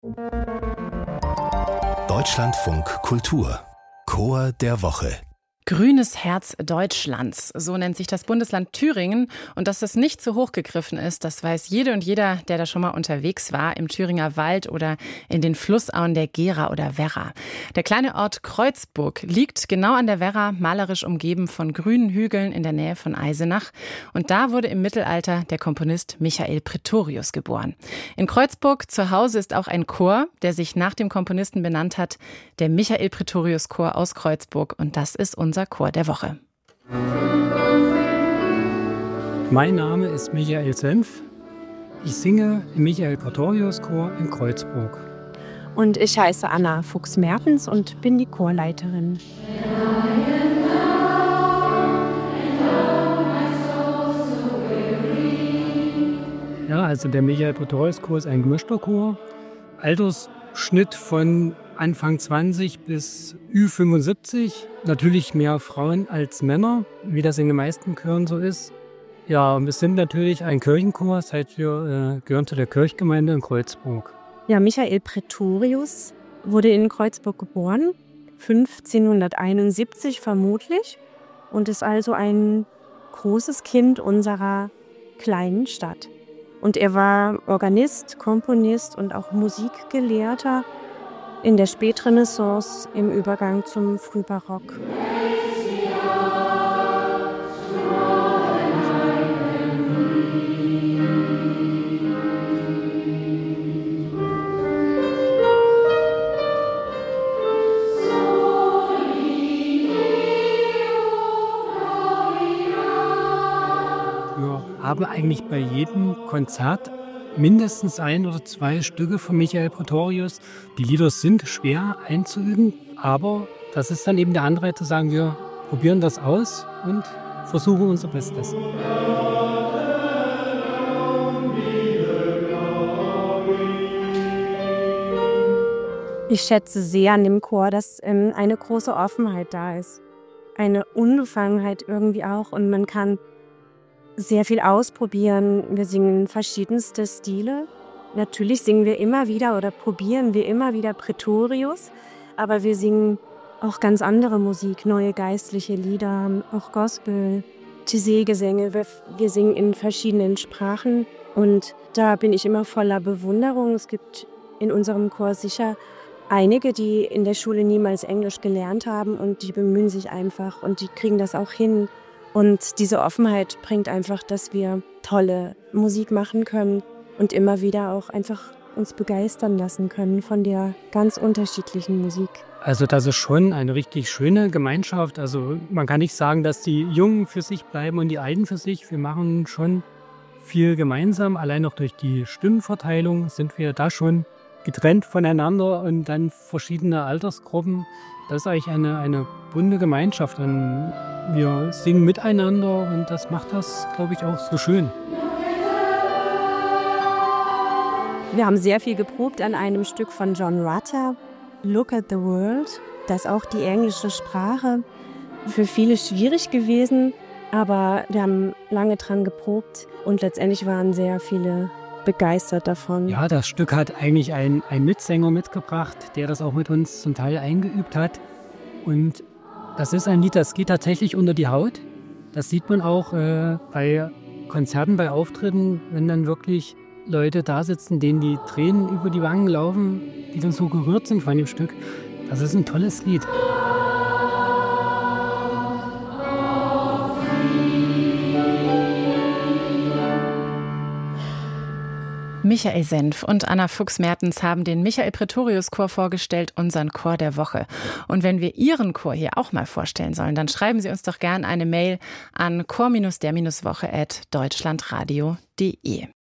Deutschlandfunk Kultur Chor der Woche. Grünes Herz Deutschlands, so nennt sich das Bundesland Thüringen. Und dass das nicht zu hoch gegriffen ist, das weiß jede und jeder, der da schon mal unterwegs war, im Thüringer Wald oder in den Flussauen der Gera oder Werra. Der kleine Ort Kreuzburg liegt genau an der Werra, malerisch umgeben von grünen Hügeln in der Nähe von Eisenach. Und da wurde im Mittelalter der Komponist Michael Praetorius geboren. In Kreuzburg zu Hause ist auch ein Chor, der sich nach dem Komponisten benannt hat, der Michael Praetorius Chor aus Kreuzburg. Und das ist unser Chor der Woche. Mein Name ist Michael Senf. Ich singe im Michael Praetorius Chor in Kreuzburg. Und ich heiße Anna Fuchs-Mertens und bin die Chorleiterin. Ja, also der Michael Praetorius Chor ist ein gemischter Chor. Altersschnitt von Anfang 20 bis Ü75. Natürlich mehr Frauen als Männer, wie das in den meisten Chören so ist. Ja, und wir sind natürlich ein Kirchenchor, das heißt, wir gehören zu der Kirchgemeinde in Kreuzburg. Ja, Michael Praetorius wurde in Kreuzburg geboren, 1571 vermutlich, und ist also ein großes Kind unserer kleinen Stadt. Und er war Organist, Komponist und auch Musikgelehrter in der Spätrenaissance im Übergang zum Frühbarock. Wir haben eigentlich bei jedem Konzert mindestens 1 oder 2 Stücke von Michael Praetorius. Die Lieder sind schwer einzuüben, aber das ist dann eben der Anreiz zu sagen, wir probieren das aus und versuchen unser Bestes. Ich schätze sehr an dem Chor, dass eine große Offenheit da ist. Eine Unbefangenheit irgendwie auch, und man kann sehr viel ausprobieren. Wir singen verschiedenste Stile. Natürlich singen wir immer wieder oder probieren wir immer wieder Praetorius, aber wir singen auch ganz andere Musik, neue geistliche Lieder, auch Gospel, Taizé-Gesänge. Wir singen in verschiedenen Sprachen und da bin ich immer voller Bewunderung. Es gibt in unserem Chor sicher einige, die in der Schule niemals Englisch gelernt haben und die bemühen sich einfach und die kriegen das auch hin. Und diese Offenheit bringt einfach, dass wir tolle Musik machen können und immer wieder auch einfach uns begeistern lassen können von der ganz unterschiedlichen Musik. Also das ist schon eine richtig schöne Gemeinschaft. Also man kann nicht sagen, dass die Jungen für sich bleiben und die Alten für sich. Wir machen schon viel gemeinsam. Allein auch durch die Stimmenverteilung sind wir da schon getrennt voneinander und dann verschiedene Altersgruppen. Das ist eigentlich eine bunte Gemeinschaft. Und wir singen miteinander und das macht das, glaube ich, auch so schön. Wir haben sehr viel geprobt an einem Stück von John Rutter, Look at the World. Da ist auch die englische Sprache für viele schwierig gewesen, aber wir haben lange dran geprobt und letztendlich waren sehr viele begeistert davon. Ja, das Stück hat eigentlich ein Mitsänger mitgebracht, der das auch mit uns zum Teil eingeübt hat. Und das ist ein Lied, das geht tatsächlich unter die Haut. Das sieht man auch bei Konzerten, bei Auftritten, wenn dann wirklich Leute da sitzen, denen die Tränen über die Wangen laufen, die dann so gerührt sind von dem Stück. Das ist ein tolles Lied. Michael Senf und Anna Fuchs-Mertens haben den Michael Praetorius Chor vorgestellt, unseren Chor der Woche. Und wenn wir Ihren Chor hier auch mal vorstellen sollen, dann schreiben Sie uns doch gerne eine Mail an chor-der-woche@deutschlandradio.de.